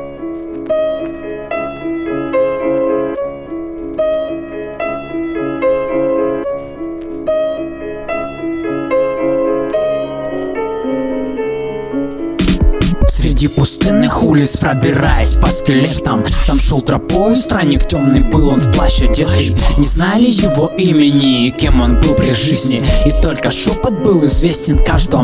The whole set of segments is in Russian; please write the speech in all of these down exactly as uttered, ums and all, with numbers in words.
Среди пустынных улиц, пробираясь по скелетам, там шел тропою странник темный, был он в плащ одетый. Не знали его имени и кем он был при жизни, и только шепот был известен каждому.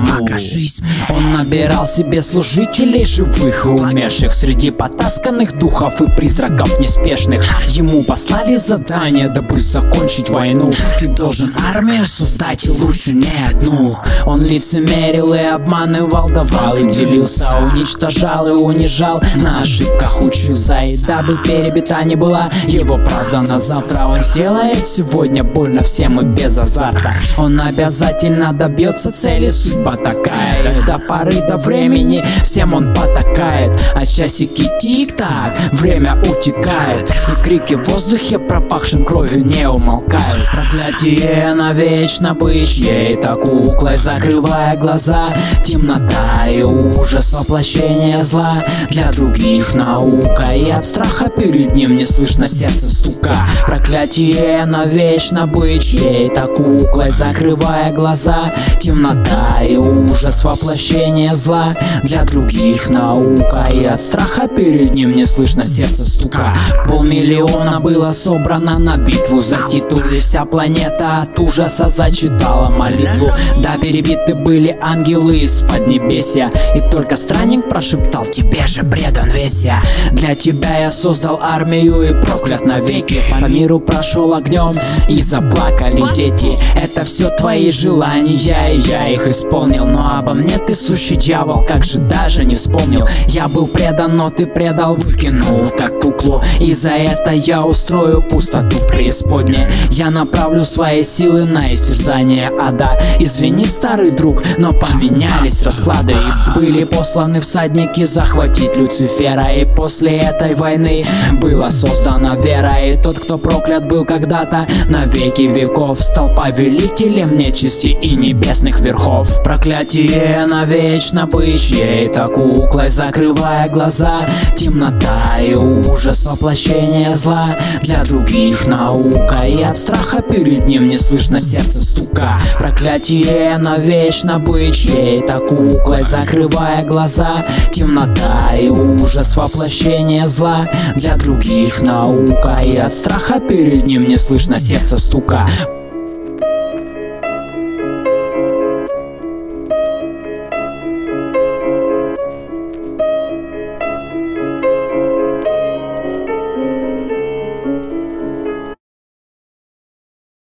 Он набирал себе служителей живых и умерших среди потасканных духов и призраков неспешных. Ему послали задание, дабы закончить войну. Ты должен армию создать, и лучше не одну. Он лицемерил и обманывал, давал и делился, уничтожал и унижал, на ошибках учился. И дабы перебита не была его правда на завтра, он сделает сегодня больно всем и без азарта. Он обязательно добьется цели, судьба такая. И до поры до времени всем он потакает, а часики тик-так, время утекает, и крики в воздухе, пропахшим кровью, не умолкают. Проклятие навечно быть чьей-то куклой, закрывая глаза, темнота и ужас, воплощение зла для других наука, и от страха перед ним не слышно сердца стука. Проклятие навечно быть чьей-то куклой, закрывая глаза, темнота и ужас, воплощение зла для других наука, и от страха перед ним не слышно сердца стука. Полмиллиона было собрано на битву за титул, и вся планета от ужаса зачитала молитву. Да, перебиты были ангелы из поднебесья, и только странник прошептал: тебе же предан весь я. Для тебя я создал армию и проклят навеки. По миру прошел огнем и заплакали дети. Это все твои желания, и я их исполнил. Но обо мне ты, сущий дьявол, как же даже не вспомнил. Я был предан, но ты предал, выкинул как куклу, и за это я устрою пустоту в преисподней. Я направлю свои силы на истязание ада. Извини, старый друг, но поменялись расклады, и были посланы всадники захватить Люцифера. И после этой войны была создана вера, и тот, кто проклят был когда-то на веки веков, стал повелителем нечисти и небесных верхов. Проклятие навечно быть чьей-то куклой, закрывая глаза, темнота и ужас, воплощение зла для других наука, и от страха перед ним не слышно сердца стука. Проклятие навечно быть чьей-то куклой, закрывая глаза, темнота и ужас, воплощение зла для других наука, и от страха перед ним не слышно сердца стука.